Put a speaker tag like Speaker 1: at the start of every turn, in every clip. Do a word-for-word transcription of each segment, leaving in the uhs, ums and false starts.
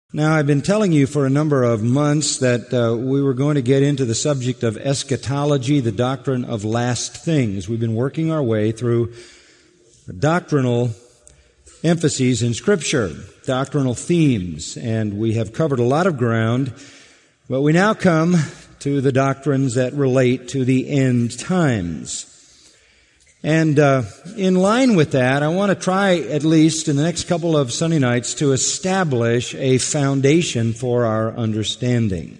Speaker 1: Now, I've been telling you for a number of months that uh, we were going to get into the subject of eschatology, the doctrine of last things. We've been working our way through doctrinal emphases in Scripture, doctrinal themes, and we have covered a lot of ground, but we now come to the doctrines that relate to the end times. And uh, in line with that, I want to try, at least in the next couple of Sunday nights, to establish a foundation for our understanding.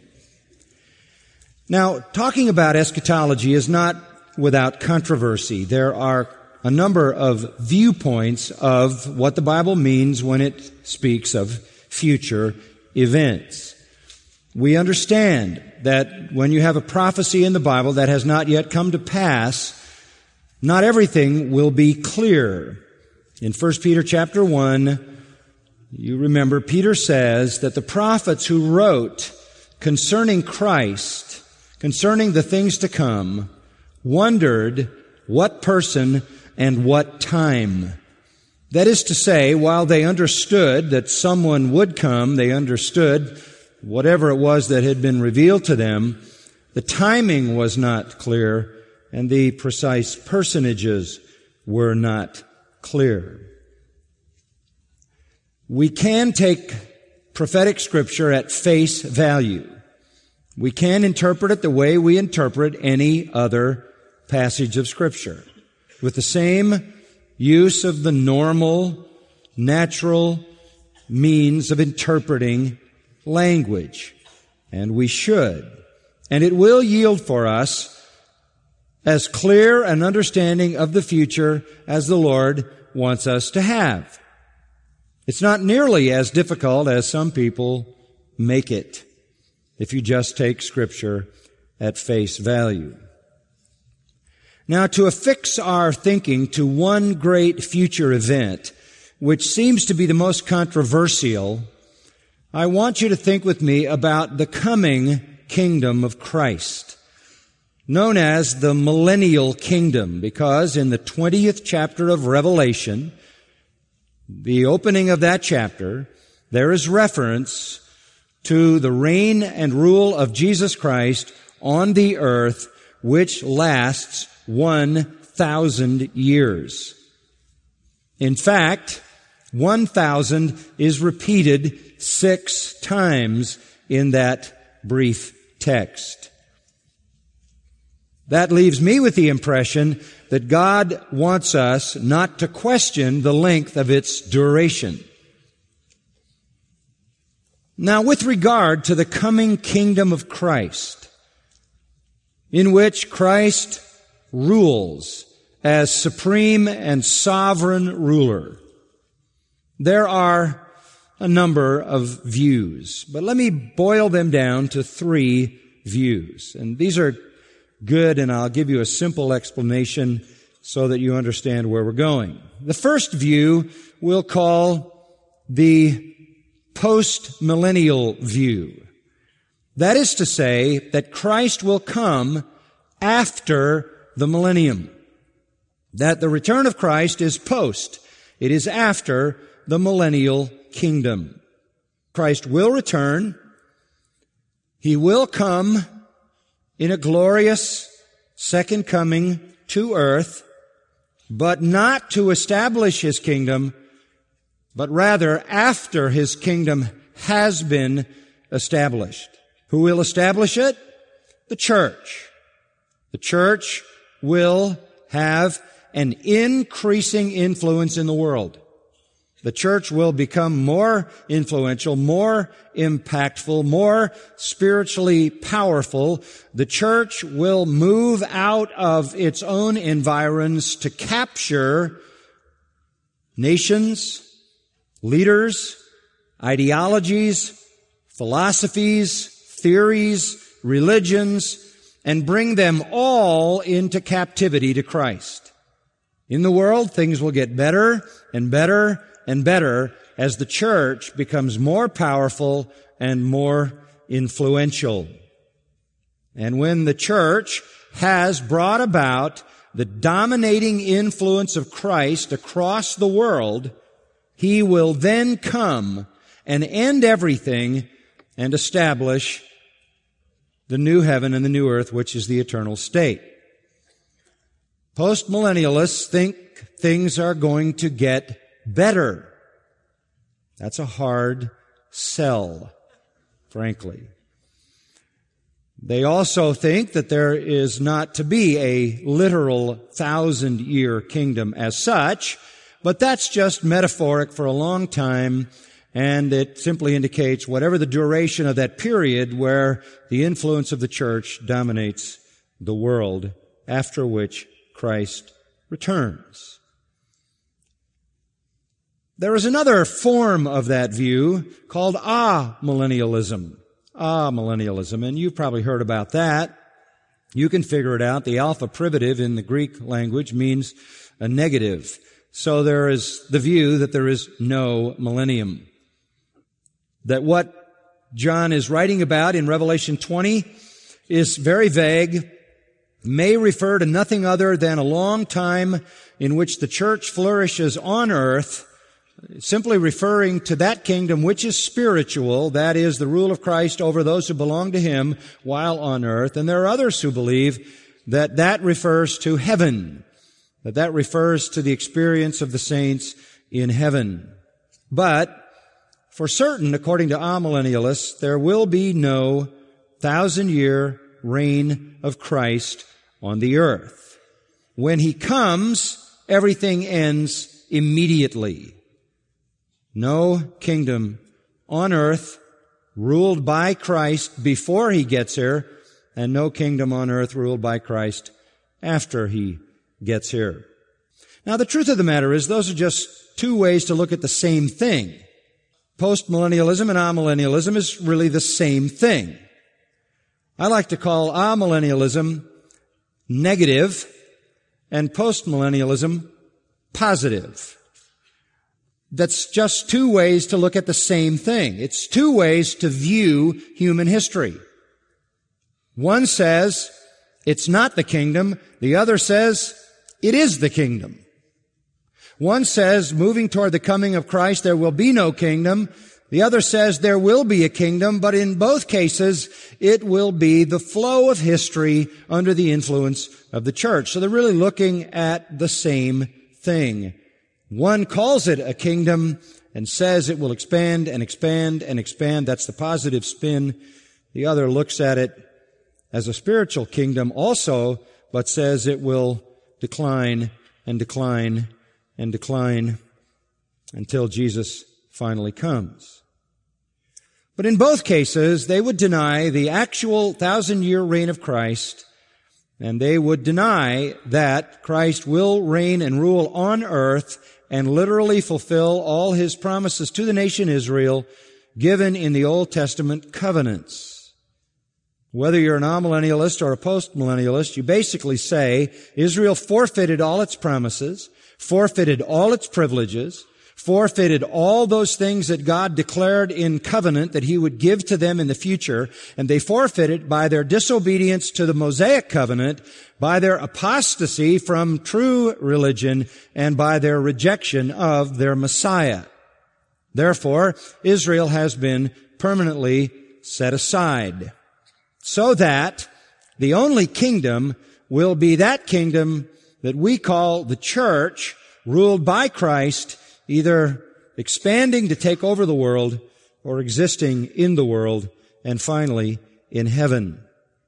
Speaker 1: Now, talking about eschatology is not without controversy. There are a number of viewpoints of what the Bible means when it speaks of future events. We understand that when you have a prophecy in the Bible that has not yet come to pass, not everything will be clear. In First Peter chapter one, you remember Peter says that the prophets who wrote concerning Christ, concerning the things to come, wondered what person and what time. That is to say, while they understood that someone would come, they understood whatever it was that had been revealed to them, the timing was not clear, and the precise personages were not clear. We can take prophetic Scripture at face value. We can interpret it the way we interpret any other passage of Scripture, with the same use of the normal, natural means of interpreting language. And we should. And it will yield for us as clear an understanding of the future as the Lord wants us to have. It's not nearly as difficult as some people make it if you just take Scripture at face value. Now, to affix our thinking to one great future event, which seems to be the most controversial, I want you to think with me about the coming kingdom of Christ, known as the millennial kingdom, because in the twentieth chapter of Revelation, the opening of that chapter, there is reference to the reign and rule of Jesus Christ on the earth, which lasts one thousand years. In fact, one thousand is repeated six times in that brief text. That leaves me with the impression that God wants us not to question the length of its duration. Now, with regard to the coming kingdom of Christ, in which Christ rules as supreme and sovereign ruler, there are a number of views, but let me boil them down to three views. And these are good, and I'll give you a simple explanation so that you understand where we're going. The first view we'll call the post-millennial view. That is to say that Christ will come after the millennium. That the return of Christ is post. It is after the millennial kingdom. Christ will return. He will come in a glorious second coming to earth, but not to establish His kingdom, but rather after His kingdom has been established. Who will establish it? The church. The church will have an increasing influence in the world. The church will become more influential, more impactful, more spiritually powerful. The church will move out of its own environs to capture nations, leaders, ideologies, philosophies, theories, religions, and bring them all into captivity to Christ. In the world, things will get better and better and better as the church becomes more powerful and more influential. And when the church has brought about the dominating influence of Christ across the world, He will then come and end everything and establish the new heaven and the new earth, which is the eternal state. Postmillennialists think things are going to get better. That's a hard sell, frankly. They also think that there is not to be a literal thousand-year kingdom as such, but that's just metaphoric for a long time, and it simply indicates whatever the duration of that period where the influence of the church dominates the world, after which Christ returns. There is another form of that view called amillennialism. Amillennialism, and you've probably heard about that. You can figure it out. The alpha privative in the Greek language means a negative. So there is the view that there is no millennium. That what John is writing about in Revelation twenty is very vague, may refer to nothing other than a long time in which the church flourishes on earth, simply referring to that kingdom which is spiritual, that is, the rule of Christ over those who belong to Him while on earth. And there are others who believe that that refers to heaven, that that refers to the experience of the saints in heaven. But for certain, according to amillennialists, there will be no thousand-year reign of Christ on the earth. When He comes, everything ends immediately. No kingdom on earth ruled by Christ before He gets here, and no kingdom on earth ruled by Christ after He gets here. Now, the truth of the matter is, those are just two ways to look at the same thing. Postmillennialism and amillennialism is really the same thing. I like to call amillennialism negative and postmillennialism positive. That's just two ways to look at the same thing. It's two ways to view human history. One says it's not the kingdom. The other says it is the kingdom. One says, moving toward the coming of Christ, there will be no kingdom. The other says there will be a kingdom, but in both cases, it will be the flow of history under the influence of the church. So they're really looking at the same thing. One calls it a kingdom and says it will expand and expand and expand. That's the positive spin. The other looks at it as a spiritual kingdom also, but says it will decline and decline and decline until Jesus finally comes. But in both cases, they would deny the actual thousand-year reign of Christ, and they would deny that Christ will reign and rule on earth and literally fulfill all His promises to the nation Israel given in the Old Testament covenants. Whether you're an amillennialist or a postmillennialist, you basically say Israel forfeited all its promises, forfeited all its privileges, forfeited all those things that God declared in covenant that He would give to them in the future, and they forfeited by their disobedience to the Mosaic covenant, by their apostasy from true religion, and by their rejection of their Messiah. Therefore, Israel has been permanently set aside, so that the only kingdom will be that kingdom that we call the church, ruled by Christ, either expanding to take over the world or existing in the world and finally in heaven.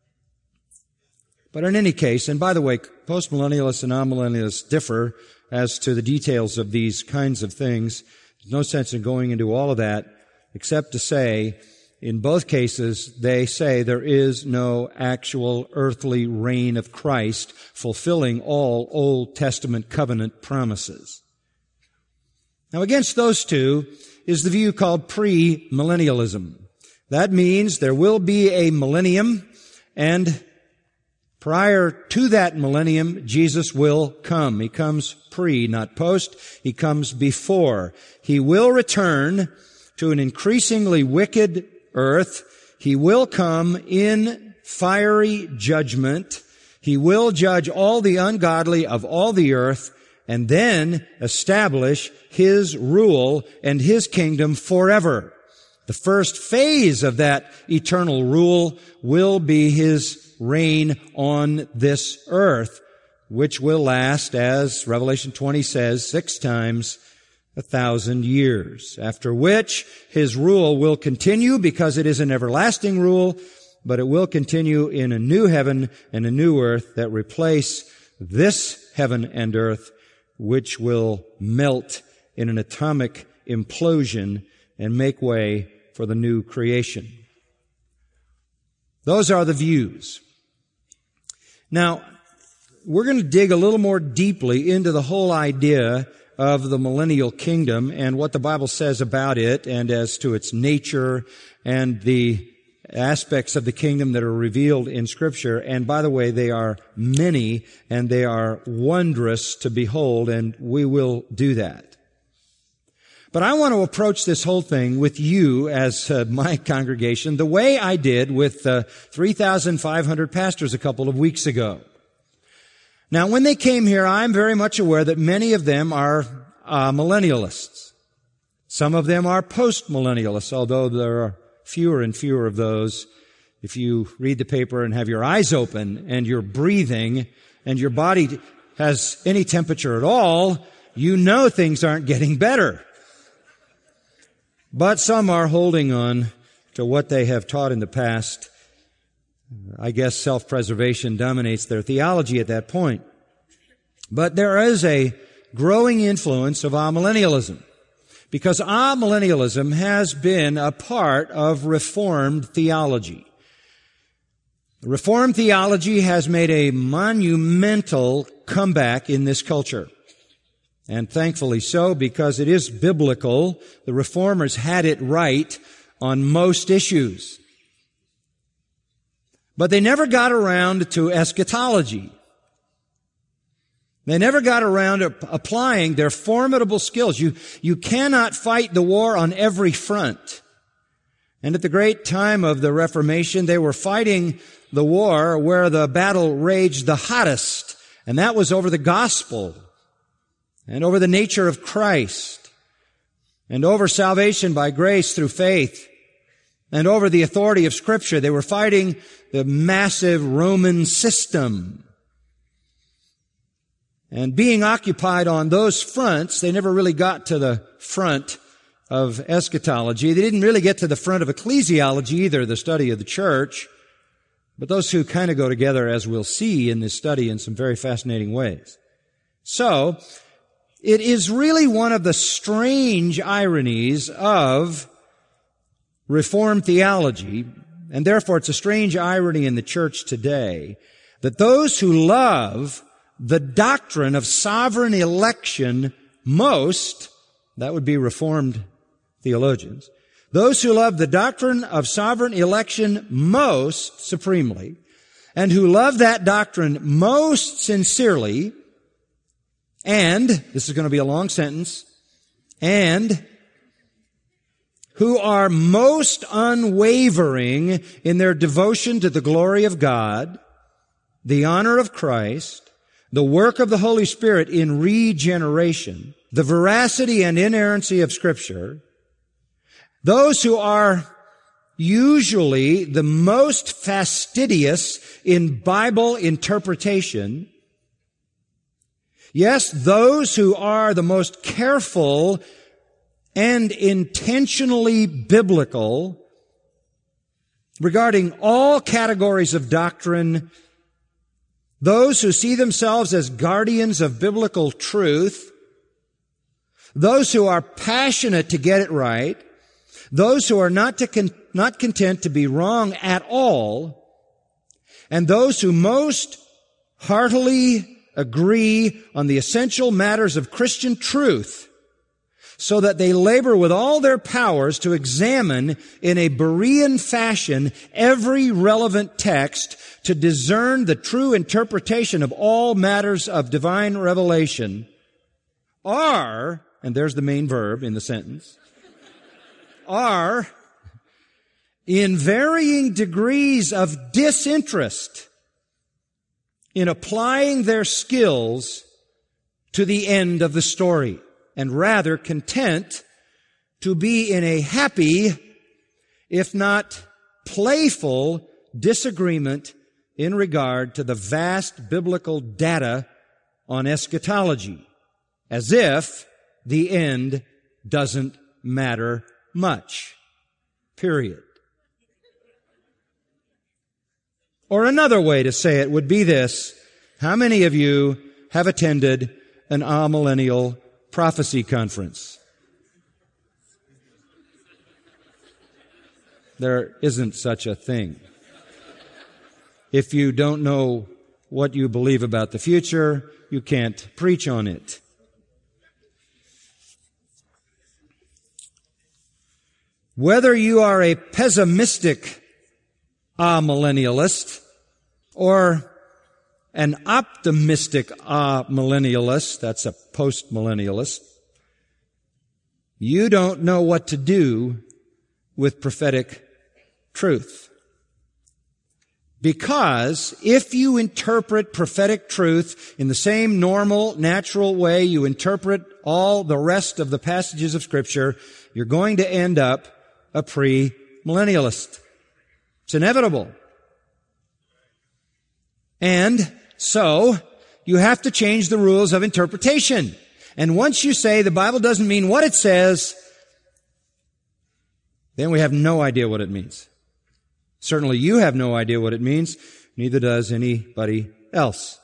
Speaker 1: But in any case, and by the way, postmillennialists and amillennialists differ as to the details of these kinds of things. There's no sense in going into all of that, except to say, in both cases, they say there is no actual earthly reign of Christ fulfilling all Old Testament covenant promises. Now, against those two is the view called premillennialism. That means there will be a millennium, and prior to that millennium, Jesus will come. He comes pre, not post. He comes before. He will return to an increasingly wicked earth. He will come in fiery judgment. He will judge all the ungodly of all the earth, and then establish His rule and His kingdom forever. The first phase of that eternal rule will be His reign on this earth, which will last, as Revelation twenty says, six times a thousand years, after which His rule will continue because it is an everlasting rule, but it will continue in a new heaven and a new earth that replace this heaven and earth, which will melt in an atomic implosion and make way for the new creation. Those are the views. Now, we're going to dig a little more deeply into the whole idea of the millennial kingdom and what the Bible says about it and as to its nature and the aspects of the kingdom that are revealed in Scripture. And by the way, they are many and they are wondrous to behold, and we will do that. But I want to approach this whole thing with you as uh, my congregation the way I did with uh, three thousand five hundred pastors a couple of weeks ago. Now, when they came here, I'm very much aware that many of them are uh, millennialists. Some of them are post-millennialists, although there are fewer and fewer of those. If you read the paper and have your eyes open and you're breathing and your body has any temperature at all, you know things aren't getting better. But some are holding on to what they have taught in the past. I guess self-preservation dominates their theology at that point. But there is a growing influence of amillennialism, because amillennialism has been a part of Reformed theology. Reformed theology has made a monumental comeback in this culture. And thankfully so, because it is biblical. The Reformers had it right on most issues. But they never got around to eschatology. They never got around to applying their formidable skills. You, you cannot fight the war on every front. And at the great time of the Reformation, they were fighting the war where the battle raged the hottest, and that was over the gospel, and over the nature of Christ, and over salvation by grace through faith, and over the authority of Scripture. They were fighting the massive Roman system. And being occupied on those fronts, they never really got to the front of eschatology. They didn't really get to the front of ecclesiology either, the study of the church. But those two kind of go together, as we'll see in this study, in some very fascinating ways. So, it is really one of the strange ironies of Reformed theology, and therefore it's a strange irony in the church today, that those who love the doctrine of sovereign election most, that would be Reformed theologians, those who love the doctrine of sovereign election most supremely, and who love that doctrine most sincerely, and, this is going to be a long sentence, and who are most unwavering in their devotion to the glory of God, the honor of Christ, the work of the Holy Spirit in regeneration, the veracity and inerrancy of Scripture, those who are usually the most fastidious in Bible interpretation, yes, those who are the most careful and intentionally biblical regarding all categories of doctrine, those who see themselves as guardians of biblical truth, those who are passionate to get it right, those who are not to con- not content to be wrong at all, and those who most heartily agree on the essential matters of Christian truth, so that they labor with all their powers to examine in a Berean fashion every relevant text to discern the true interpretation of all matters of divine revelation, are, and there's the main verb in the sentence, are in varying degrees of disinterest in applying their skills to the end of the story, and rather content to be in a happy if not playful, disagreement in regard to the vast biblical data on eschatology, as if the end doesn't matter much. Period. Or another way to say it would be this: how many of you have attended an amillennial prophecy conference? There isn't such a thing. If you don't know what you believe about the future, you can't preach on it. Whether you are a pessimistic amillennialist or an optimistic amillennialist, that's a post-millennialist, you don't know what to do with prophetic truth. Because if you interpret prophetic truth in the same normal, natural way you interpret all the rest of the passages of Scripture, you're going to end up a pre-millennialist. It's inevitable. And so, you have to change the rules of interpretation. And once you say the Bible doesn't mean what it says, then we have no idea what it means. Certainly you have no idea what it means, neither does anybody else.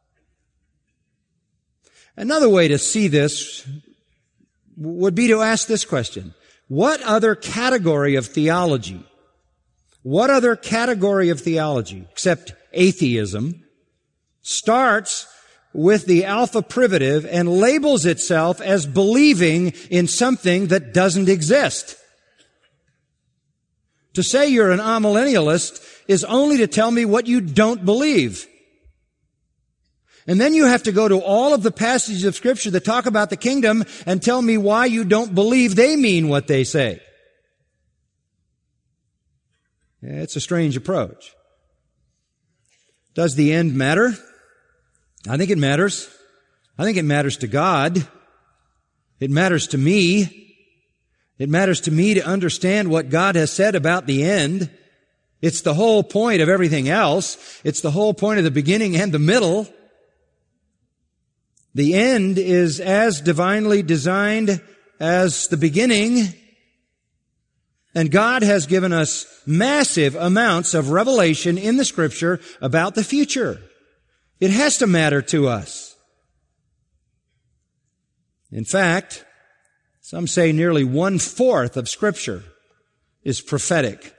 Speaker 1: Another way to see this would be to ask this question: what other category of theology, what other category of theology, except atheism, starts with the alpha privative and labels itself as believing in something that doesn't exist? To say you're an amillennialist is only to tell me what you don't believe. And then you have to go to all of the passages of Scripture that talk about the kingdom and tell me why you don't believe they mean what they say. It's a strange approach. Does the end matter? I think it matters. I think it matters to God. It matters to me. It matters to me to understand what God has said about the end. It's the whole point of everything else. It's the whole point of the beginning and the middle. The end is as divinely designed as the beginning. And God has given us massive amounts of revelation in the Scripture about the future. It has to matter to us. In fact, some say nearly one-fourth of Scripture is prophetic.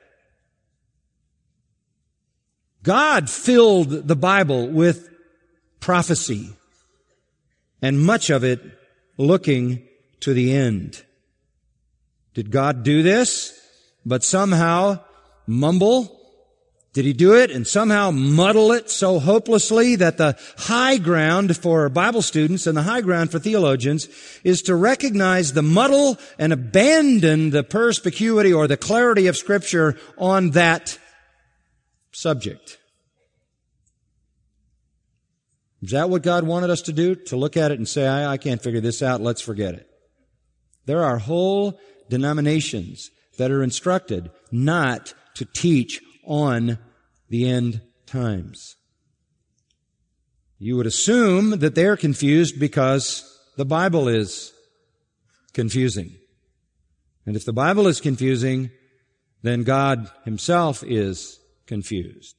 Speaker 1: God filled the Bible with prophecy, and much of it looking to the end. Did God do this, but somehow mumble? Did He do it and somehow muddle it so hopelessly that the high ground for Bible students and the high ground for theologians is to recognize the muddle and abandon the perspicuity or the clarity of Scripture on that subject? Is that what God wanted us to do? To look at it and say, I, I can't figure this out, let's forget it. There are whole denominations that are instructed not to teach on the end times. You would assume that they're confused because the Bible is confusing. And if the Bible is confusing, then God Himself is confused.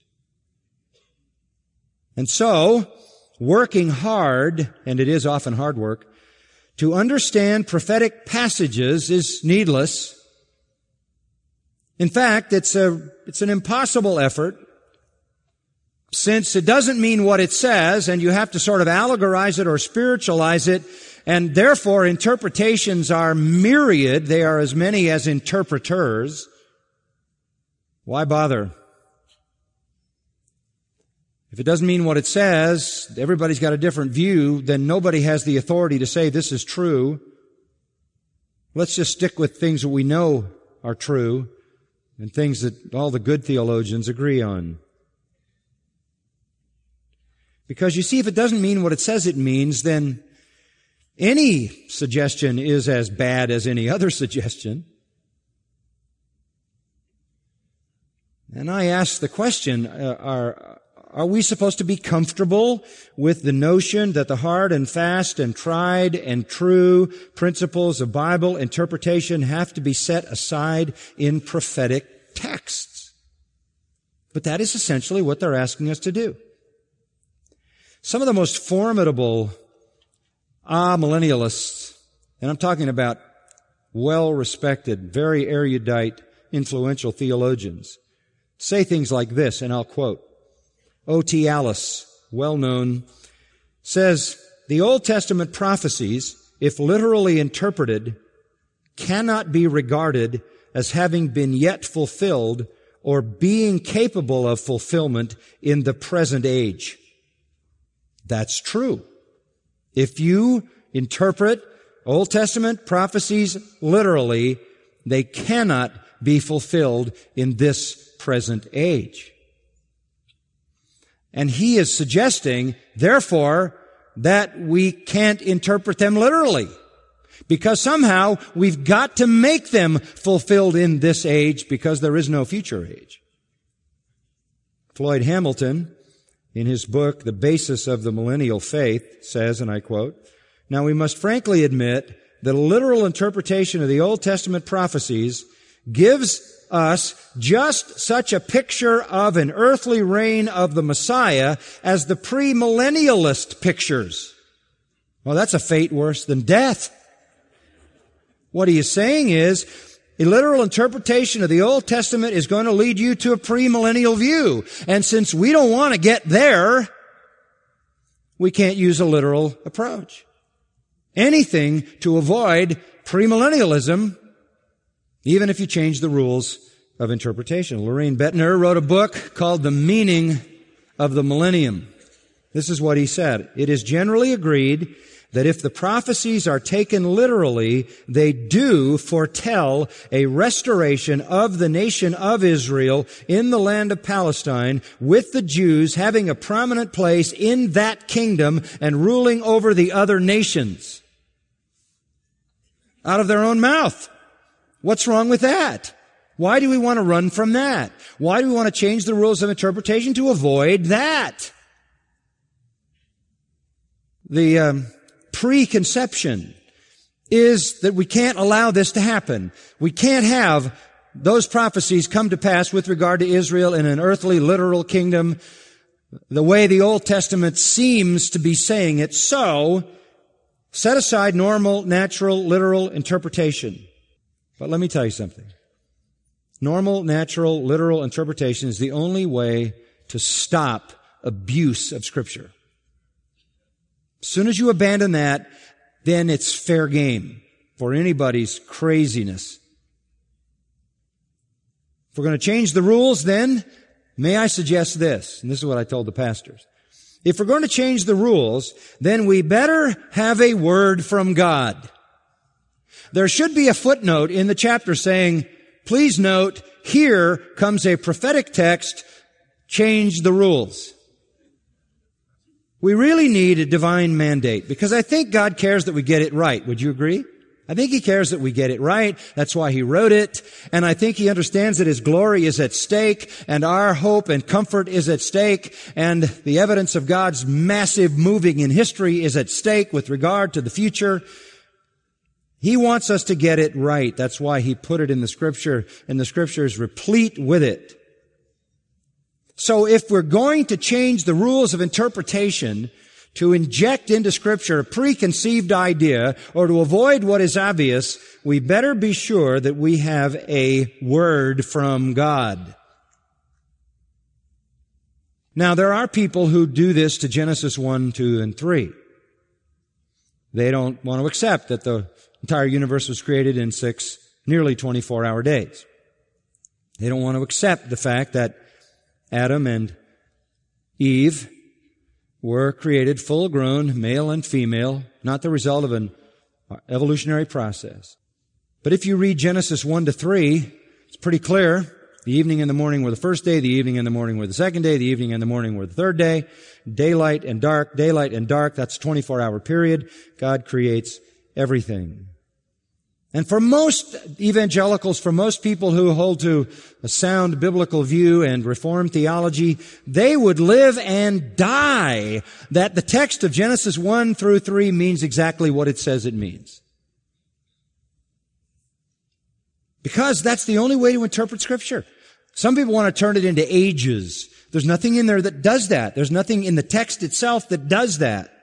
Speaker 1: And so, working hard, and it is often hard work, to understand prophetic passages is needless. In fact, it's a, it's an impossible effort, since it doesn't mean what it says, and you have to sort of allegorize it or spiritualize it, and therefore interpretations are myriad. They are as many as interpreters. Why bother? If it doesn't mean what it says, everybody's got a different view, then nobody has the authority to say this is true. Let's just stick with things that we know are true and things that all the good theologians agree on. Because you see, if it doesn't mean what it says it means, then any suggestion is as bad as any other suggestion. And I ask the question, uh, are, are we supposed to be comfortable with the notion that the hard and fast and tried and true principles of Bible interpretation have to be set aside in prophetic texts? But that is essentially what they're asking us to do. Some of the most formidable ah-millennialists, and I'm talking about well-respected, very erudite, influential theologians, say things like this, and I'll quote. O T Alice, well-known, says, the Old Testament prophecies, if literally interpreted, cannot be regarded as having been yet fulfilled or being capable of fulfillment in the present age. That's true. If you interpret Old Testament prophecies literally, they cannot be fulfilled in this present age. And he is suggesting, therefore, that we can't interpret them literally, because somehow we've got to make them fulfilled in this age because there is no future age. Floyd Hamilton, in his book, The Basis of the Millennial Faith, says, and I quote, now we must frankly admit that a literal interpretation of the Old Testament prophecies gives us just such a picture of an earthly reign of the Messiah as the premillennialist pictures. Well, that's a fate worse than death. What he is saying is, a literal interpretation of the Old Testament is going to lead you to a premillennial view. And since we don't want to get there, we can't use a literal approach. Anything to avoid premillennialism, even if you change the rules of interpretation. Lorraine Bettner wrote a book called The Meaning of the Millennium. This is what he said. It is generally agreed that if the prophecies are taken literally, they do foretell a restoration of the nation of Israel in the land of Palestine, with the Jews having a prominent place in that kingdom and ruling over the other nations. Out of their own mouth. What's wrong with that? Why do we want to run from that? Why do we want to change the rules of interpretation to avoid that? The um, preconception is that we can't allow this to happen. We can't have those prophecies come to pass with regard to Israel in an earthly, literal kingdom the way the Old Testament seems to be saying it. So, set aside normal, natural, literal interpretation. But let me tell you something. Normal, natural, literal interpretation is the only way to stop abuse of Scripture. As soon as you abandon that, then it's fair game for anybody's craziness. If we're going to change the rules, then may I suggest this, and this is what I told the pastors. If we're going to change the rules, then we better have a word from God. There should be a footnote in the chapter saying, please note, here comes a prophetic text, change the rules. We really need a divine mandate, because I think God cares that we get it right. Would you agree? I think He cares that we get it right. That's why He wrote it. And I think He understands that His glory is at stake, and our hope and comfort is at stake, and the evidence of God's massive moving in history is at stake with regard to the future. He wants us to get it right. That's why He put it in the Scripture, and the Scripture is replete with it. So if we're going to change the rules of interpretation to inject into Scripture a preconceived idea or to avoid what is obvious, we better be sure that we have a word from God. Now, there are people who do this to Genesis one, two, and three. They don't want to accept that the entire universe was created in six, nearly twenty-four hour days. They don't want to accept the fact that Adam and Eve were created full-grown, male and female, not the result of an evolutionary process. But if you read Genesis one to three, it's pretty clear. The evening and the morning were the first day, the evening and the morning were the second day, the evening and the morning were the third day. Daylight and dark, daylight and dark, that's a twenty-four hour period. God creates everything. And for most evangelicals, for most people who hold to a sound biblical view and Reformed theology, they would live and die that the text of Genesis one through three means exactly what it says it means. Because that's the only way to interpret Scripture. Some people want to turn it into ages. There's nothing in there that does that. There's nothing in the text itself that does that.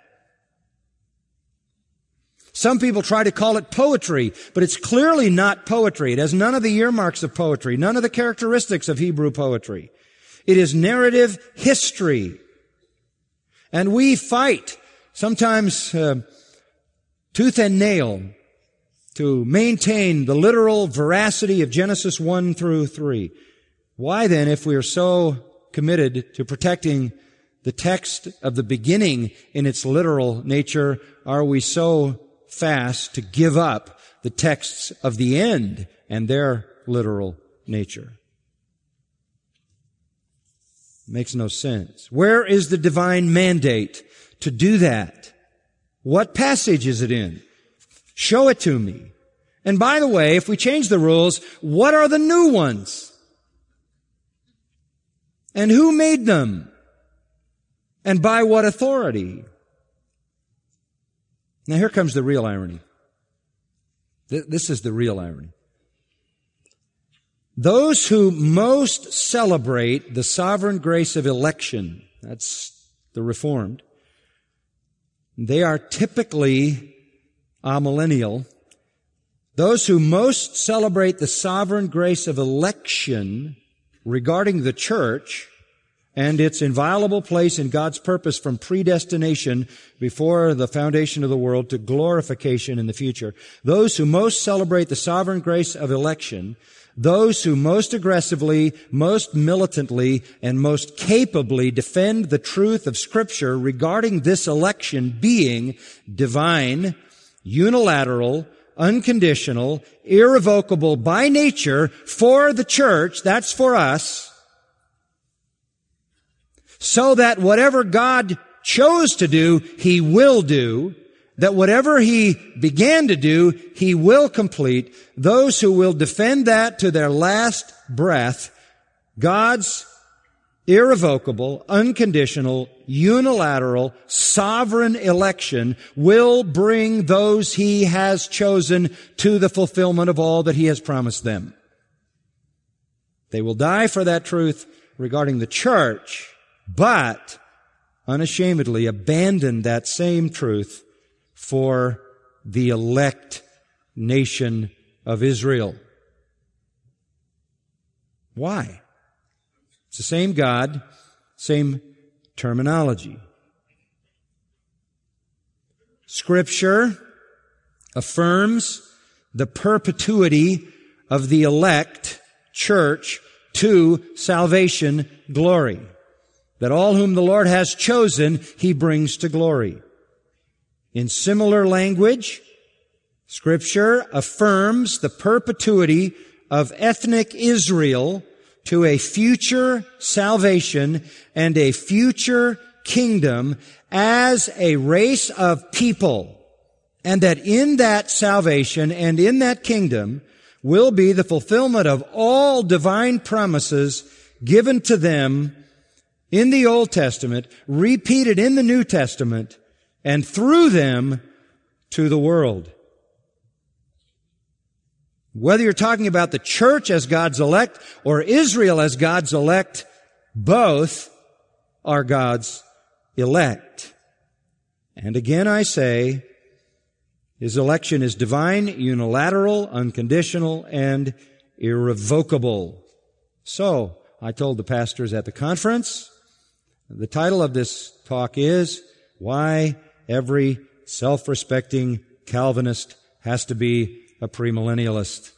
Speaker 1: Some people try to call it poetry, but it's clearly not poetry. It has none of the earmarks of poetry, none of the characteristics of Hebrew poetry. It is narrative history. And we fight, sometimes uh, tooth and nail, to maintain the literal veracity of Genesis one through three. Why then, if we are so committed to protecting the text of the beginning in its literal nature, are we so fast to give up the texts of the end and their literal nature? Makes no sense. Where is the divine mandate to do that? What passage is it in? Show it to me. And by the way, if we change the rules, what are the new ones? And who made them? And by what authority? Now here comes the real irony. This is the real irony. Those who most celebrate the sovereign grace of election, that's the Reformed, they are typically amillennial. Those who most celebrate the sovereign grace of election regarding the church and its inviolable place in God's purpose from predestination before the foundation of the world to glorification in the future. Those who most celebrate the sovereign grace of election, those who most aggressively, most militantly, and most capably defend the truth of Scripture regarding this election being divine, unilateral, unconditional, irrevocable by nature for the church, that's for us, so that whatever God chose to do, He will do, that whatever He began to do, He will complete. Those who will defend that to their last breath, God's irrevocable, unconditional, unilateral, sovereign election will bring those He has chosen to the fulfillment of all that He has promised them. They will die for that truth regarding the church, but unashamedly abandon that same truth for the elect nation of Israel. Why? It's the same God, same terminology. Scripture affirms the perpetuity of the elect church to salvation glory. That all whom the Lord has chosen, He brings to glory. In similar language, Scripture affirms the perpetuity of ethnic Israel to a future salvation and a future kingdom as a race of people, and that in that salvation and in that kingdom will be the fulfillment of all divine promises given to them in the Old Testament, repeated in the New Testament, and through them to the world. Whether you're talking about the church as God's elect or Israel as God's elect, both are God's elect. And again I say, His election is divine, unilateral, unconditional, and irrevocable. So, I told the pastors at the conference, the title of this talk is, Why Every Self-Respecting Calvinist Has to Be a Premillennialist.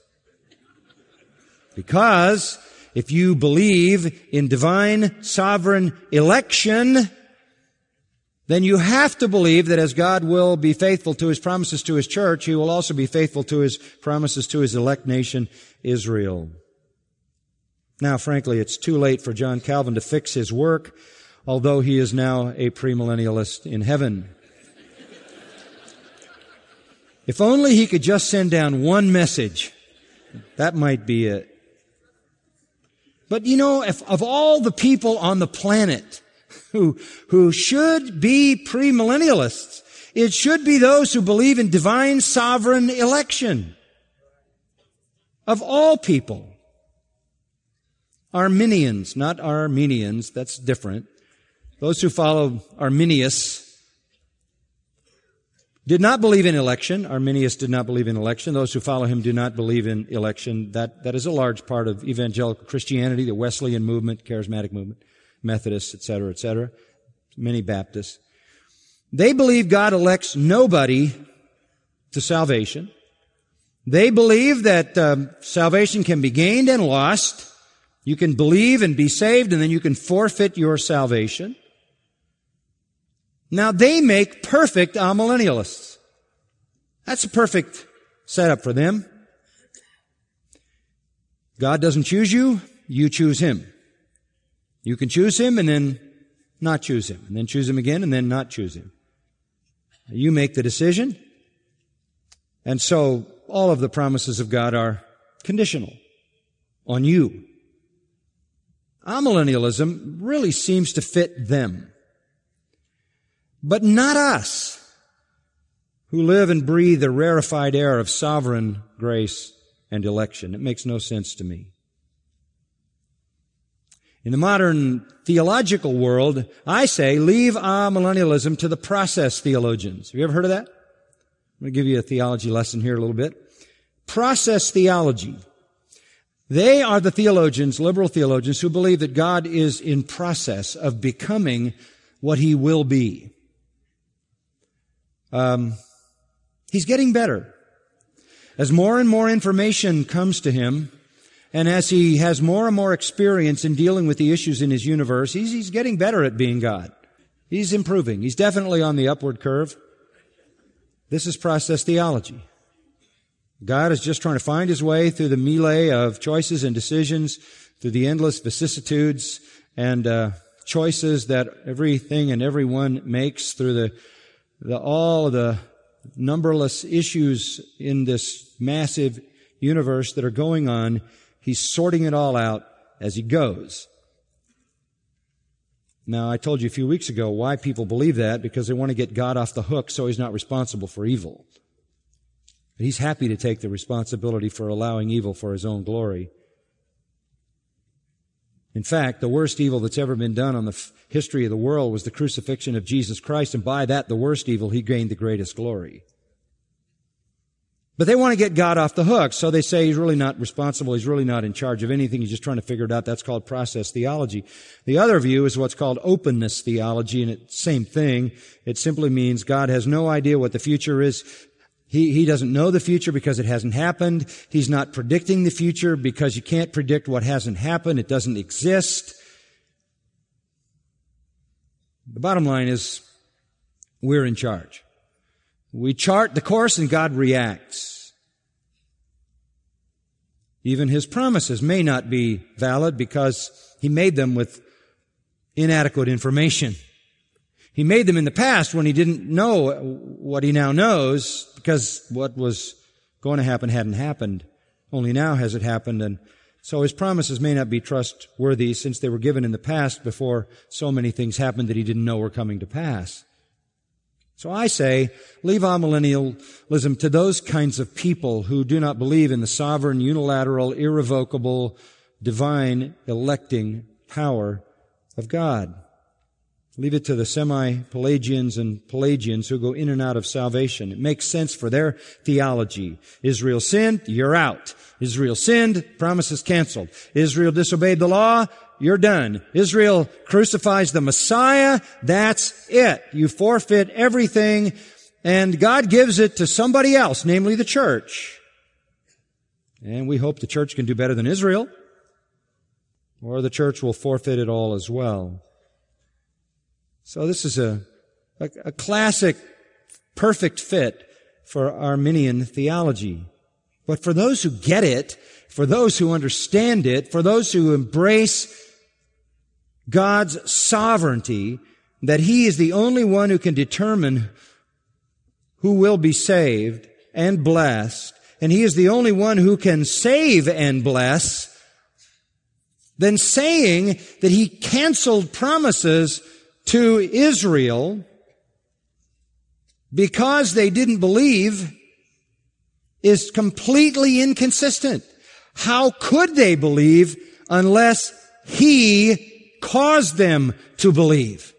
Speaker 1: Because if you believe in divine sovereign election, then you have to believe that as God will be faithful to His promises to His church, He will also be faithful to His promises to His elect nation, Israel. Now, frankly, it's too late for John Calvin to fix his work, although he is now a premillennialist in heaven. If only he could just send down one message, that might be it. But you know, if of all the people on the planet who, who should be premillennialists, it should be those who believe in divine sovereign election. Of all people. Arminians, not Armenians, that's different. Those who follow Arminius did not believe in election. Arminius did not believe in election. Those who follow him do not believe in election. That, that is a large part of evangelical Christianity, the Wesleyan movement, charismatic movement, Methodists, et cetera, et cetera, many Baptists. They believe God elects nobody to salvation. They believe that um, salvation can be gained and lost. You can believe and be saved, and then you can forfeit your salvation. Now, they make perfect amillennialists. That's a perfect setup for them. God doesn't choose you, you choose Him. You can choose Him and then not choose Him, and then choose Him again and then not choose Him. You make the decision. And so, all of the promises of God are conditional on you. Amillennialism really seems to fit them. But not us, who live and breathe the rarefied air of sovereign grace and election. It makes no sense to me. In the modern theological world, I say, leave amillennialism to the process theologians. Have you ever heard of that? I'm going to give you a theology lesson here a little bit. Process theology. They are the theologians, liberal theologians, who believe that God is in process of becoming what He will be. Um, he's getting better. As more and more information comes to Him, and as He has more and more experience in dealing with the issues in His universe, he's, he's getting better at being God. He's improving. He's definitely on the upward curve. This is process theology. God is just trying to find His way through the melee of choices and decisions, through the endless vicissitudes and uh, choices that everything and everyone makes, through the, the all of the numberless issues in this massive universe that are going on. He's sorting it all out as He goes. Now, I told you a few weeks ago why people believe that, because they want to get God off the hook so He's not responsible for evil. But He's happy to take the responsibility for allowing evil for His own glory. In fact, the worst evil that's ever been done on the f- history of the world was the crucifixion of Jesus Christ, and by that, the worst evil, He gained the greatest glory. But they want to get God off the hook, so they say He's really not responsible, He's really not in charge of anything, He's just trying to figure it out. That's called process theology. The other view is what's called openness theology, and it's the same thing. It simply means God has no idea what the future is. He, he doesn't know the future because it hasn't happened. He's not predicting the future because you can't predict what hasn't happened. It doesn't exist. The bottom line is, we're in charge. We chart the course and God reacts. Even His promises may not be valid because He made them with inadequate information. He made them in the past when He didn't know what He now knows, because what was going to happen hadn't happened. Only now has it happened, and so His promises may not be trustworthy since they were given in the past before so many things happened that He didn't know were coming to pass. So I say, leave amillennialism to those kinds of people who do not believe in the sovereign, unilateral, irrevocable, divine, electing power of God. Leave it to the semi-Pelagians and Pelagians who go in and out of salvation. It makes sense for their theology. Israel sinned, you're out. Israel sinned, promise is canceled. Israel disobeyed the law, you're done. Israel crucifies the Messiah, that's it. You forfeit everything, and God gives it to somebody else, namely the church. And we hope the church can do better than Israel, or the church will forfeit it all as well. So this is a, a, a classic, perfect fit for Arminian theology. But for those who get it, for those who understand it, for those who embrace God's sovereignty, that He is the only one who can determine who will be saved, and blessed, and He is the only one who can save and bless, then saying that He canceled promises to Israel because they didn't believe is completely inconsistent. How could they believe unless He caused them to believe?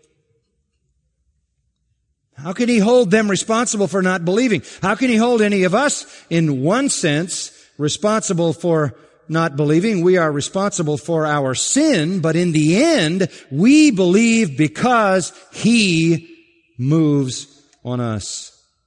Speaker 1: How can He hold them responsible for not believing? How can He hold any of us, in one sense, responsible for not believing? We are responsible for our sin, but in the end, we believe because He moves on us.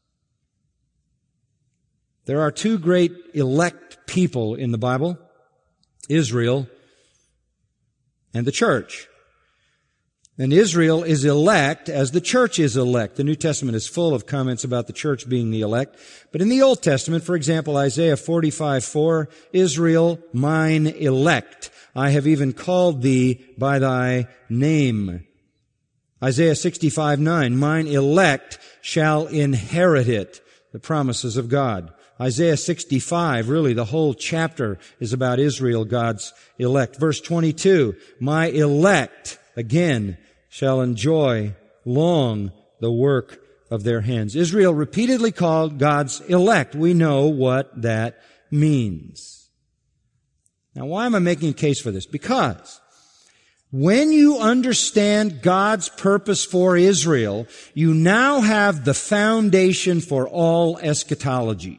Speaker 1: There are two great elect people in the Bible, Israel and the church. And Israel is elect as the church is elect. The New Testament is full of comments about the church being the elect. But in the Old Testament, for example, Isaiah forty-five four, Israel, mine elect, I have even called thee by thy name. Isaiah sixty-five nine, mine elect shall inherit it, the promises of God. Isaiah sixty-five, really the whole chapter is about Israel, God's elect. Verse twenty-two, my elect, again, shall enjoy long the work of their hands. Israel repeatedly called God's elect. We know what that means. Now, why am I making a case for this? Because when you understand God's purpose for Israel, you now have the foundation for all eschatology.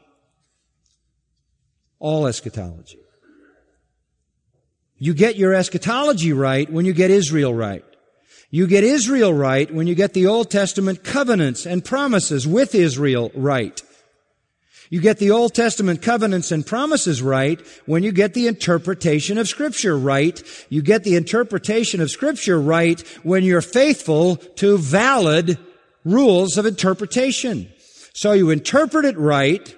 Speaker 1: All eschatology. You get your eschatology right when you get Israel right. You get Israel right when you get the Old Testament covenants and promises with Israel right. You get the Old Testament covenants and promises right when you get the interpretation of Scripture right. You get the interpretation of Scripture right when you're faithful to valid rules of interpretation. So you interpret it right,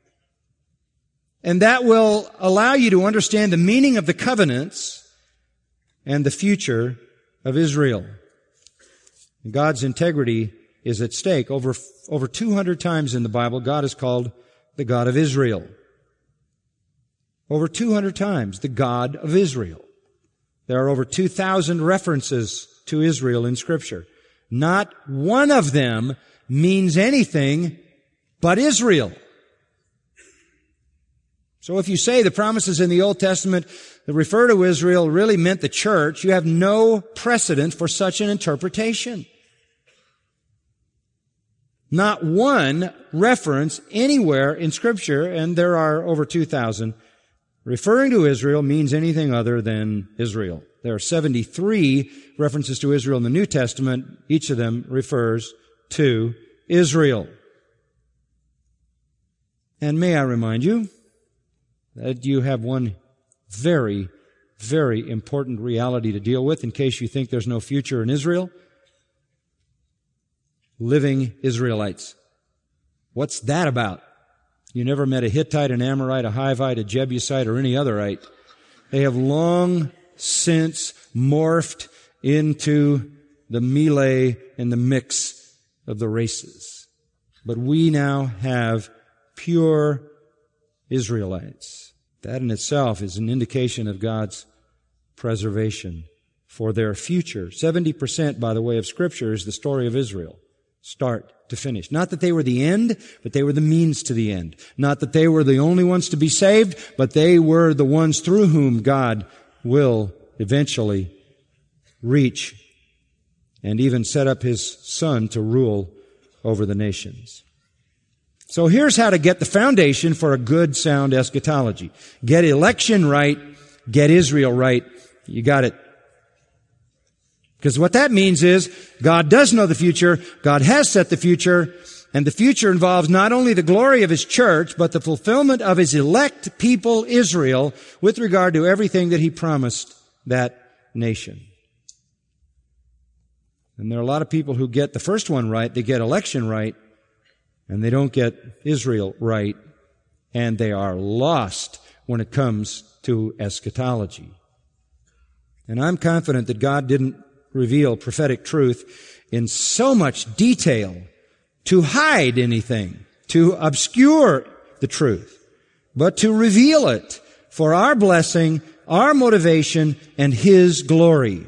Speaker 1: and that will allow you to understand the meaning of the covenants and the future of Israel. And God's integrity is at stake. Over, over two hundred times in the Bible, God is called the God of Israel. Over two hundred times, the God of Israel. There are over two thousand references to Israel in Scripture. Not one of them means anything but Israel. So if you say the promises in the Old Testament that refer to Israel really meant the church, you have no precedent for such an interpretation. Not one reference anywhere in Scripture, and there are over two thousand, referring to Israel means anything other than Israel. There are seventy-three references to Israel in the New Testament. Each of them refers to Israel. And may I remind you that you have one very, very important reality to deal with in case you think there's no future in Israel. Living Israelites. What's that about? You never met a Hittite, an Amorite, a Hivite, a Jebusite, or any otherite. They have long since morphed into the melee and the mix of the races. But we now have pure Israelites. That in itself is an indication of God's preservation for their future. seventy percent, by the way, of Scripture is the story of Israel, start to finish. Not that they were the end, but they were the means to the end. Not that they were the only ones to be saved, but they were the ones through whom God will eventually reach and even set up His Son to rule over the nations. So here's how to get the foundation for a good, sound eschatology. Get election right, get Israel right. You got it. Because what that means is God does know the future, God has set the future, and the future involves not only the glory of His church, but the fulfillment of His elect people, Israel, with regard to everything that He promised that nation. And there are a lot of people who get the first one right, they get election right, and they don't get Israel right, and they are lost when it comes to eschatology. And I'm confident that God didn't reveal prophetic truth in so much detail to hide anything. to obscure the truth, but to reveal it for our blessing, our motivation, and His glory.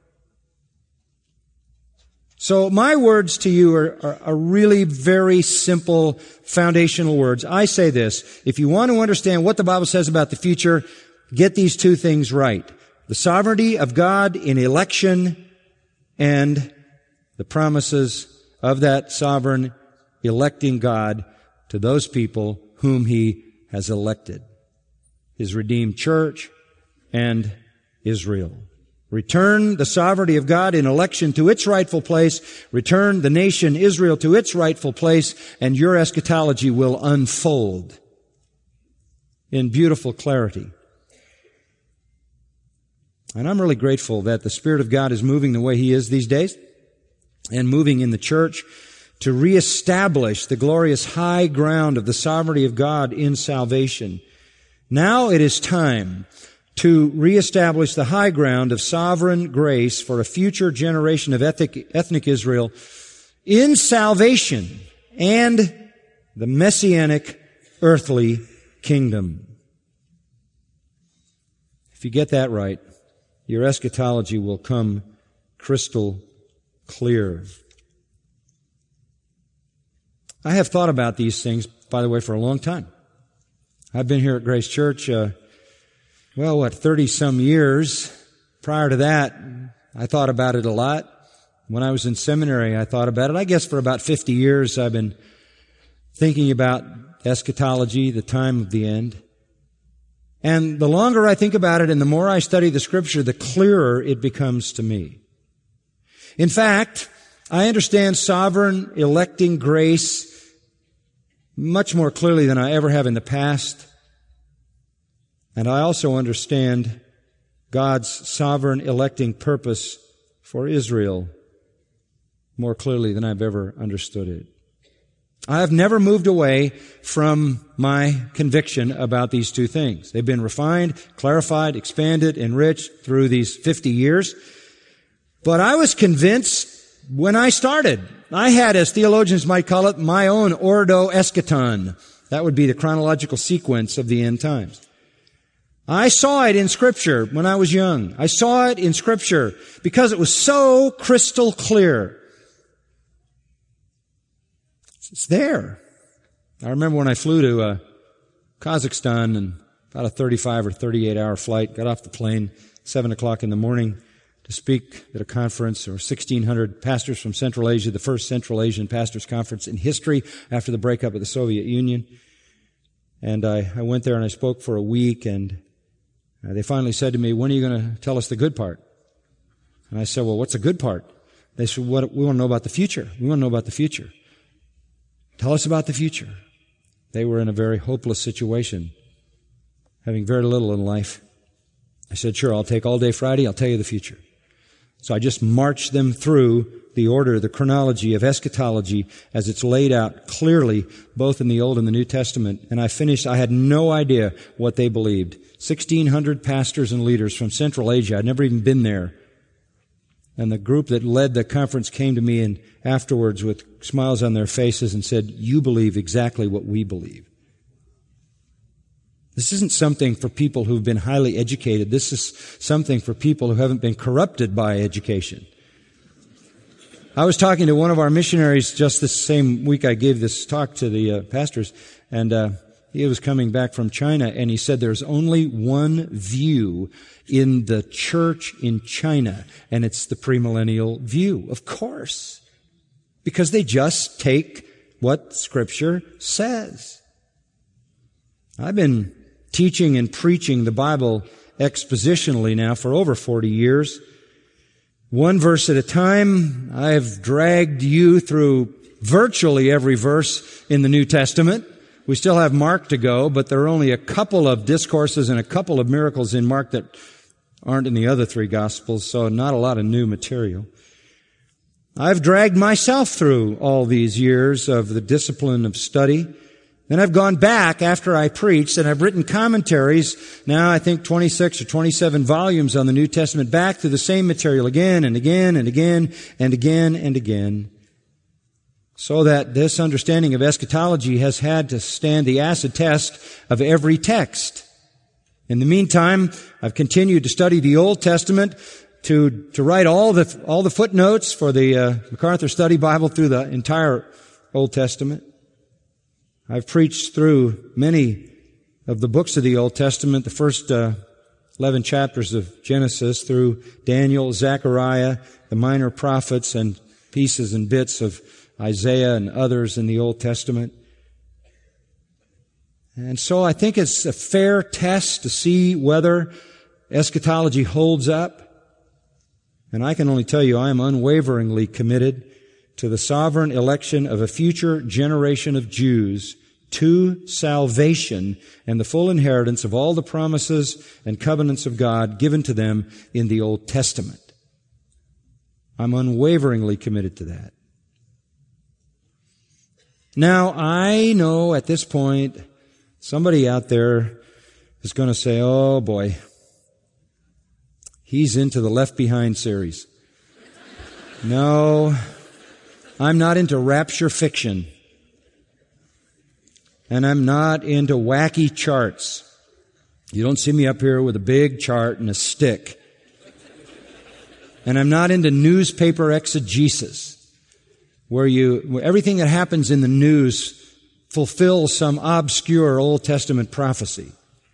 Speaker 1: So my words to you are, are, are really very simple, foundational words. I say this: if you want to understand what the Bible says about the future, get these two things right. The sovereignty of God in election and the promises of that sovereign electing God to those people whom He has elected. His redeemed church and Israel. Return the sovereignty of God in election to its rightful place. Return the nation Israel to its rightful place, and your eschatology will unfold in beautiful clarity. And I'm really grateful that the Spirit of God is moving the way He is these days, and moving in the church to reestablish the glorious high ground of the sovereignty of God in salvation. Now it is time to reestablish the high ground of sovereign grace for a future generation of ethnic, ethnic Israel in salvation and the messianic earthly kingdom. If you get that right, your eschatology will come crystal clear. I have thought about these things, by the way, for a long time. I've been here at Grace Church, uh, well, what, thirty-some years. Prior to that, I thought about it a lot. When I was in seminary, I thought about it. I guess for about fifty years, I've been thinking about eschatology, the time of the end. And the longer I think about it and the more I study the Scripture, the clearer it becomes to me. In fact, I understand sovereign electing grace much more clearly than I ever have in the past. And I also understand God's sovereign electing purpose for Israel more clearly than I've ever understood it. I have never moved away from my conviction about these two things. They've been refined, clarified, expanded, enriched through these fifty years. But I was convinced when I started. I had, as theologians might call it, my own ordo eschaton. That would be the chronological sequence of the end times. I saw it in Scripture when I was young. I saw it in Scripture because it was so crystal clear. It's there. I remember when I flew to uh, Kazakhstan, and about a thirty-five or thirty-eight hour flight, got off the plane seven o'clock in the morning to speak at a conference. There were sixteen hundred pastors from Central Asia, the first Central Asian pastors conference in history after the breakup of the Soviet Union. And I, I went there and I spoke for a week, and uh, they finally said to me, "When are you going to tell us the good part?" And I said, "Well, what's the good part?" They said, "What, we want to know about the future. We want to know about the future. Tell us about the future." They were in a very hopeless situation, having very little in life. I said, "Sure, I'll take all day Friday. I'll tell you the future." So I just marched them through the order, the chronology of eschatology as it's laid out clearly both in the Old and the New Testament. And I finished, I had no idea what they believed. sixteen hundred pastors and leaders from Central Asia. I'd never even been there. And the group that led the conference came to me and afterwards with smiles on their faces and said, "You believe exactly what we believe." This isn't something for people who've been highly educated. This is something for people who haven't been corrupted by education. I was talking to one of our missionaries just this same week I gave this talk to the uh, pastors, and uh, he was coming back from China, and he said there's only one view in the church in China, and it's the premillennial view. Of course, because they just take what Scripture says. I've been teaching and preaching the Bible expositionally now for over forty years. One verse at a time. I have dragged you through virtually every verse in the New Testament. We still have Mark to go, but there are only a couple of discourses and a couple of miracles in Mark that aren't in the other three Gospels, so not a lot of new material. I've dragged myself through all these years of the discipline of study. Then I've gone back after I preached, and I've written commentaries, now I think twenty-six or twenty-seven volumes on the New Testament, back to the same material again and again and again and again and again. so that this understanding of eschatology has had to stand the acid test of every text. In the meantime, I've continued to study the Old Testament, to to write all the all the footnotes for the uh, MacArthur Study Bible through the entire Old Testament. I've preached through many of the books of the Old Testament, the first uh, eleven chapters of Genesis, through Daniel, Zechariah, the minor prophets, and pieces and bits of Isaiah and others in the Old Testament. And so I think it's a fair test to see whether eschatology holds up. And I can only tell you I am unwaveringly committed to the sovereign election of a future generation of Jews to salvation and the full inheritance of all the promises and covenants of God given to them in the Old Testament. I'm unwaveringly committed to that. Now, I know at this point, somebody out there is going to say, oh boy, he's into the Left Behind series. No, I'm not into rapture fiction. And I'm not into wacky charts. You don't see me up here with a big chart and a stick. And I'm not into newspaper exegesis, where you, where everything that happens in the news fulfills some obscure Old Testament prophecy.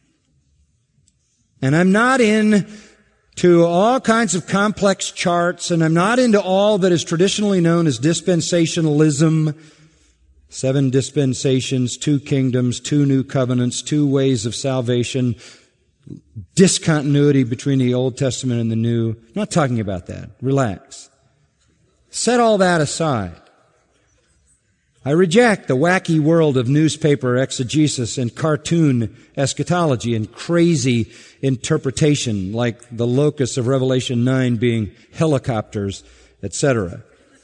Speaker 1: And I'm not into all kinds of complex charts, and I'm not into all that is traditionally known as dispensationalism. Seven dispensations, two kingdoms, two new covenants, two ways of salvation, discontinuity between the Old Testament and the New. I'm not talking about that. Relax. Set all that aside. I reject the wacky world of newspaper exegesis and cartoon eschatology and crazy interpretation like the locus of Revelation nine being helicopters, et cetera.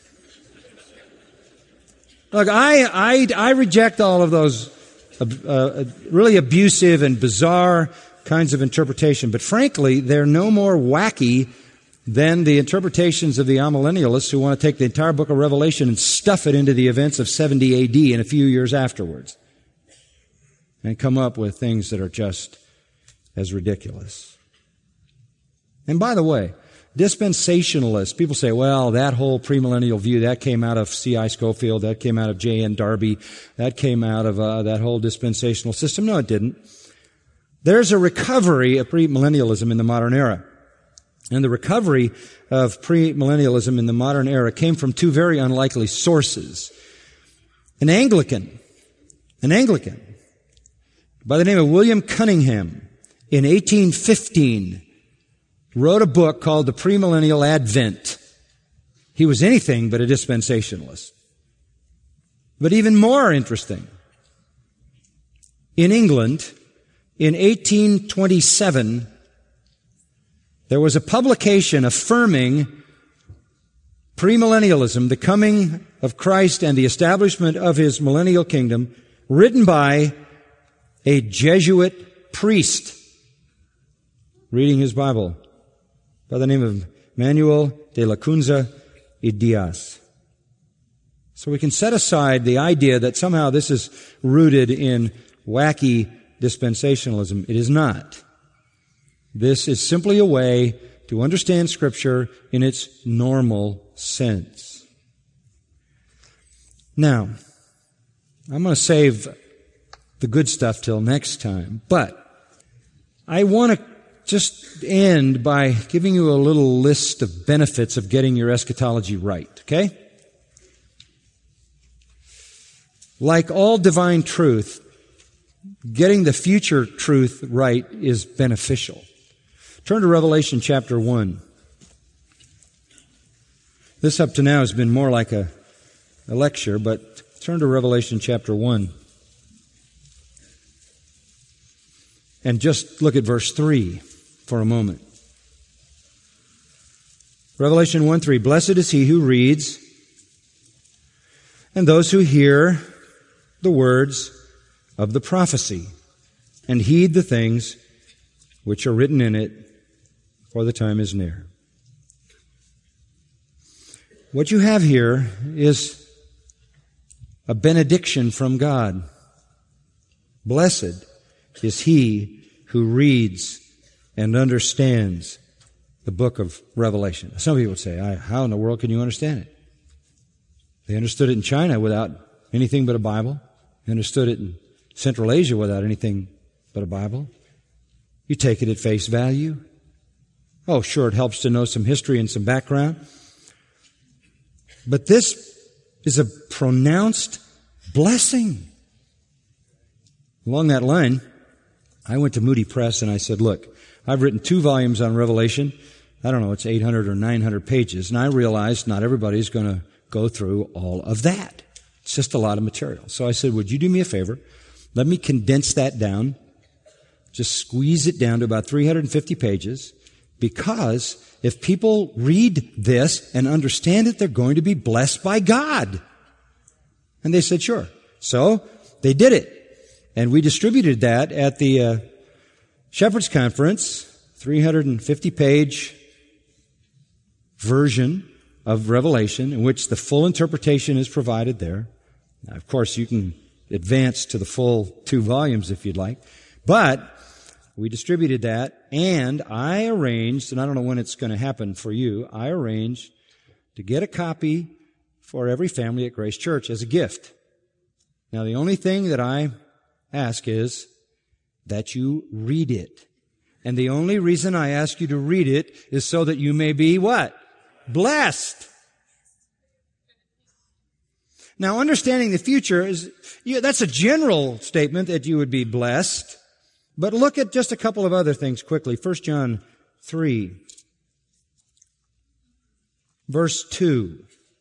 Speaker 1: Look, I, I, I reject all of those uh, really abusive and bizarre kinds of interpretation, but frankly, they're no more wacky than the interpretations of the amillennialists who want to take the entire book of Revelation and stuff it into the events of seventy A D and a few years afterwards and come up with things that are just as ridiculous. And by the way, dispensationalists, people say, well, that whole premillennial view, that came out of C I Scofield, that came out of J N Darby, that came out of uh, that whole dispensational system. No, it didn't. There's a recovery of premillennialism in the modern era. And the recovery of premillennialism in the modern era came from two very unlikely sources. An Anglican, an Anglican, by the name of William Cunningham, in eighteen fifteen, wrote a book called The Premillennial Advent. He was anything but a dispensationalist. But even more interesting, in England, in eighteen twenty-seven, there was a publication affirming premillennialism, the coming of Christ and the establishment of His millennial kingdom, written by a Jesuit priest reading his Bible by the name of Manuel de Lacunza y Diaz. So we can set aside the idea that somehow this is rooted in wacky dispensationalism. It is not. This is simply a way to understand Scripture in its normal sense. Now, I'm going to save the good stuff till next time, but I want to just end by giving you a little list of benefits of getting your eschatology right, okay? Like all divine truth, getting the future truth right is beneficial. Turn to Revelation chapter one. This up to now has been more like a, a lecture, but turn to Revelation chapter one. And just look at verse three for a moment. Revelation one three, blessed is he who reads and those who hear the words of the prophecy and heed the things which are written in it, for the time is near. What you have here is a benediction from God. Blessed is he who reads and understands the book of Revelation. Some people would say, how in the world can you understand it? They understood it in China without anything but a Bible. They understood it in Central Asia without anything but a Bible. You take it at face value. Oh, sure, it helps to know some history and some background. But this is a pronounced blessing. Along that line, I went to Moody Press and I said, look, I've written two volumes on Revelation. I don't know, it's eight hundred or nine hundred pages. And I realized not everybody's going to go through all of that. It's just a lot of material. So I said, would you do me a favor? Let me condense that down. Just squeeze it down to about three hundred fifty pages. Because if people read this and understand it, they're going to be blessed by God. And they said, sure. So they did it. And we distributed that at the uh, Shepherd's Conference, three hundred fifty page version of Revelation, in which the full interpretation is provided there. Now, of course, you can advance to the full two volumes if you'd like. But we distributed that, and I arranged, and I don't know when it's going to happen for you, I arranged to get a copy for every family at Grace Church as a gift. Now, the only thing that I ask is that you read it. And the only reason I ask you to read it is so that you may be what? Blessed. Now, understanding the future is, yeah, that's a general statement that you would be blessed. But look at just a couple of other things quickly. First John three, verse two.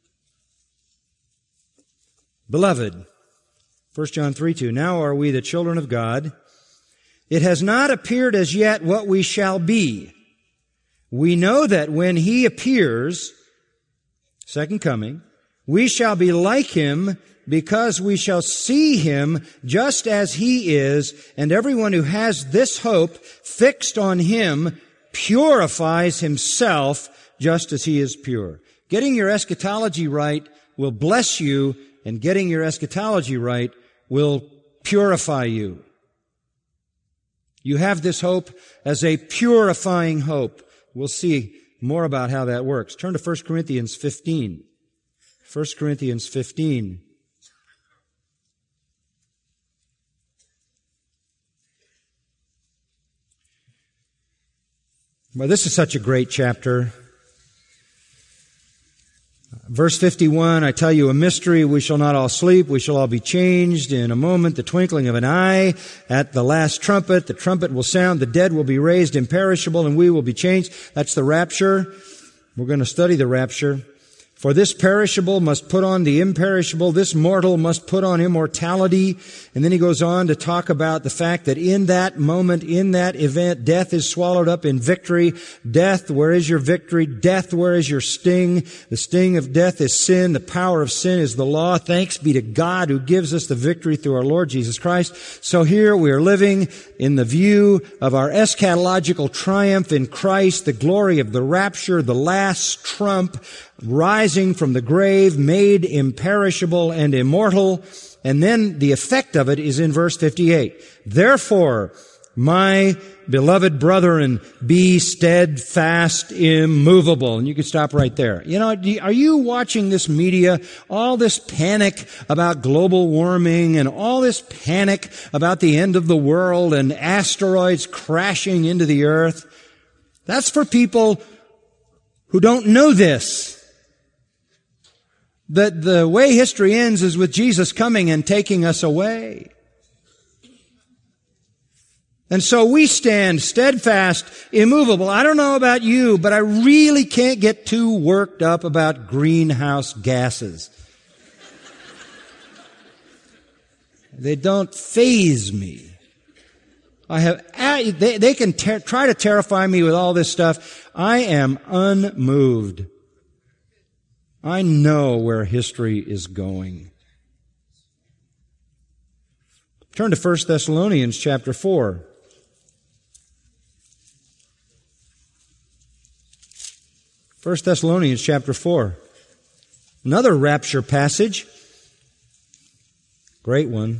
Speaker 1: Beloved, First John three two, now are we the children of God. It has not appeared as yet what we shall be. We know that when He appears, second coming, we shall be like Him, because we shall see Him just as He is, and everyone who has this hope fixed on Him purifies himself just as He is pure. Getting your eschatology right will bless you, and getting your eschatology right will purify you. You have this hope as a purifying hope. We'll see more about how that works. Turn to First Corinthians fifteen. First Corinthians fifteen. Well, this is such a great chapter. Verse fifty-one, I tell you a mystery, we shall not all sleep, we shall all be changed in a moment, the twinkling of an eye. At the last trumpet, the trumpet will sound, the dead will be raised imperishable, and we will be changed. That's the rapture. We're going to study the rapture. For this perishable must put on the imperishable, this mortal must put on immortality. And then he goes on to talk about the fact that in that moment, in that event, death is swallowed up in victory. Death, where is your victory? Death, where is your sting? The sting of death is sin. The power of sin is the law. Thanks be to God who gives us the victory through our Lord Jesus Christ. So here we are living in the view of our eschatological triumph in Christ, the glory of the rapture, the last trump, rising from the grave, made imperishable and immortal. And then the effect of it is in verse fifty-eight. Therefore, my beloved brethren, be steadfast, immovable. And you can stop right there. You know, are you watching this media, all this panic about global warming and all this panic about the end of the world and asteroids crashing into the earth? That's for people who don't know this. That the way history ends is with Jesus coming and taking us away. And so we stand steadfast, immovable. I don't know about you, but I really can't get too worked up about greenhouse gases. They don't faze me. I have, they, they can ter- try to terrify me with all this stuff. I am unmoved. I know where history is going. Turn to First Thessalonians chapter four. First Thessalonians chapter four. Another rapture passage. Great one.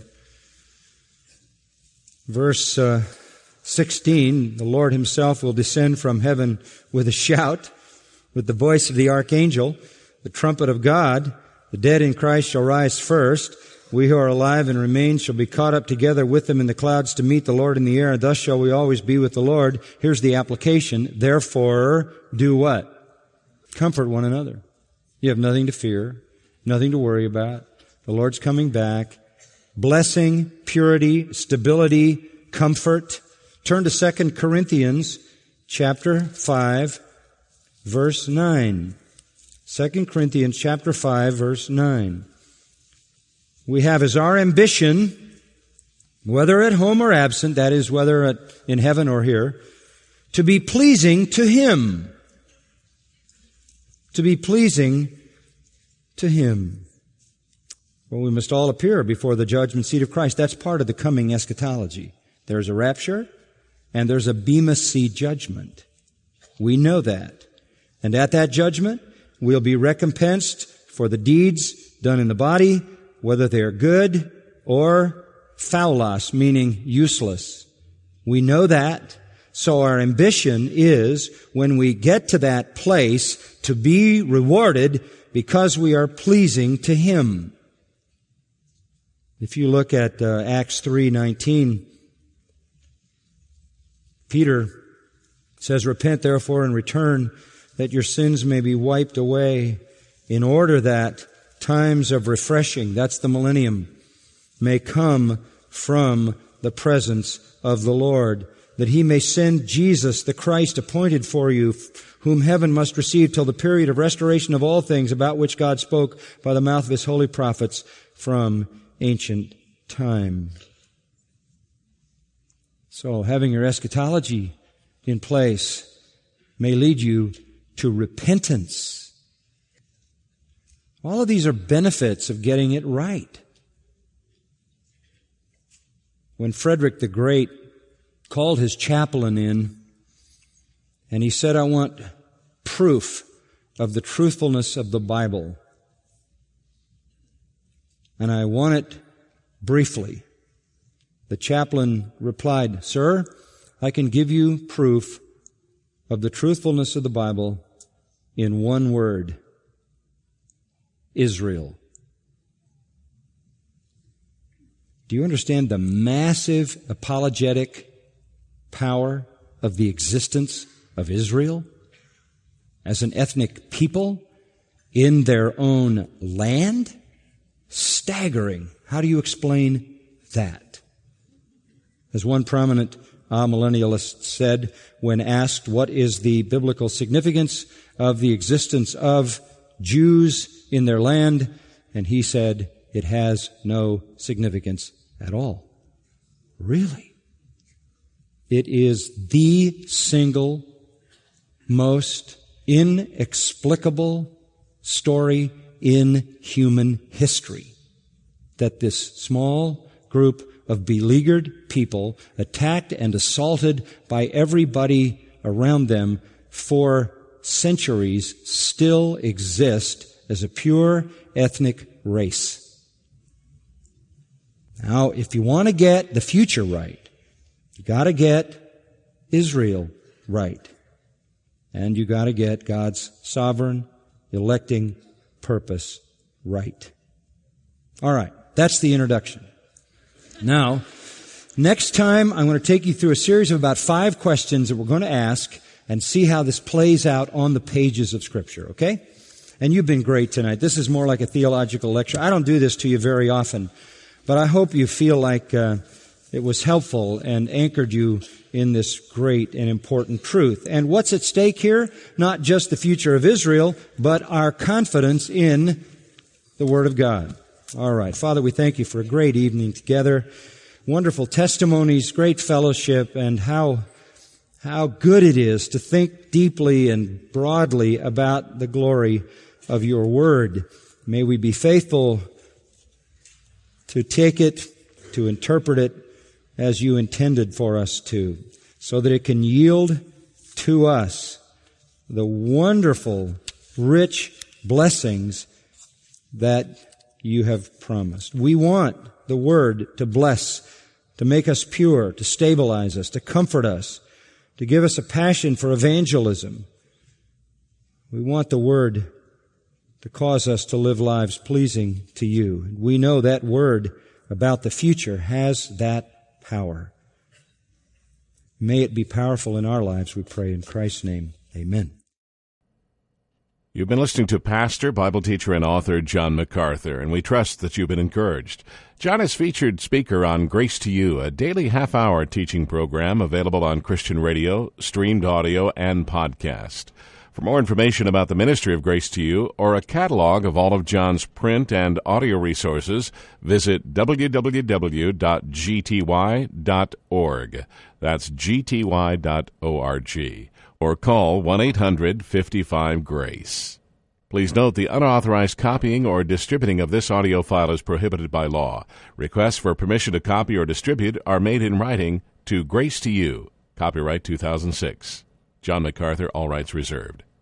Speaker 1: Verse uh, sixteen, the Lord himself will descend from heaven with a shout, with the voice of the archangel, the trumpet of God. The dead in Christ shall rise first. We who are alive and remain shall be caught up together with them in the clouds to meet the Lord in the air, and thus shall we always be with the Lord. Here's the application. Therefore, do what? Comfort one another. You have nothing to fear, nothing to worry about. The Lord's coming back. Blessing, purity, stability, comfort. Turn to Second Corinthians chapter five, verse nine. Second Corinthians chapter five, verse nine. We have as our ambition, whether at home or absent, that is, whether at, in heaven or here, to be pleasing to Him. To be pleasing to Him. Well, we must all appear before the judgment seat of Christ. That's part of the coming eschatology. There's a rapture, and there's a Bema seat judgment. We know that. And at that judgment, we'll be recompensed for the deeds done in the body, whether they are good or foulos, meaning useless. We know that. So our ambition is, when we get to that place, to be rewarded because we are pleasing to Him. If you look at uh, Acts three nineteen, Peter says, "Repent therefore and return, that your sins may be wiped away, in order that times of refreshing," that's the millennium, "may come from the presence of the Lord, that He may send Jesus, the Christ, appointed for you, whom heaven must receive till the period of restoration of all things, about which God spoke by the mouth of His holy prophets from ancient time." So having your eschatology in place may lead you to repentance. All of these are benefits of getting it right. When Frederick the Great called his chaplain in, and he said, "I want proof of the truthfulness of the Bible, and I want it briefly," the chaplain replied, "Sir, I can give you proof of the truthfulness of the Bible in one word: Israel." Do you understand the massive apologetic power of the existence of Israel as an ethnic people in their own land? Staggering. How do you explain that? As one prominent amillennialist said when asked what is the biblical significance of the existence of Jews in their land, and he said, it has no significance at all. Really? It is the single most inexplicable story in human history, that this small group of beleaguered people, attacked and assaulted by everybody around them for centuries, still exist as a pure ethnic race. Now, if you want to get the future right, you got to get Israel right. And you got to get God's sovereign, electing purpose right. All right, that's the introduction. Now, next time I'm going to take you through a series of about five questions that we're going to ask and see how this plays out on the pages of Scripture, okay? And you've been great tonight. This is more like a theological lecture. I don't do this to you very often, but I hope you feel like uh, it was helpful and anchored you in this great and important truth. And what's at stake here? Not just the future of Israel, but our confidence in the Word of God. All right. Father, we thank you for a great evening together. Wonderful testimonies, great fellowship, and how how good it is to think deeply and broadly about the glory of your Word. May we be faithful to take it, to interpret it as you intended for us to, so that it can yield to us the wonderful, rich blessings that you have promised. We want the Word to bless, to make us pure, to stabilize us, to comfort us, to give us a passion for evangelism. We want the Word to cause us to live lives pleasing to you. We know that Word about the future has that power. May it be powerful in our lives, we pray in Christ's name. Amen.
Speaker 2: You've been listening to pastor, Bible teacher, and author John MacArthur, and we trust that you've been encouraged. John is featured speaker on Grace to You, a daily half-hour teaching program available on Christian radio, streamed audio, and podcast. For more information about the ministry of Grace to You or a catalog of all of John's print and audio resources, visit w w w dot g t y dot org. That's g t y dot org. Or call one eight hundred fifty-five GRACE. Please note the unauthorized copying or distributing of this audio file is prohibited by law. Requests for permission to copy or distribute are made in writing to Grace to You. Copyright two thousand six. John MacArthur, all rights reserved.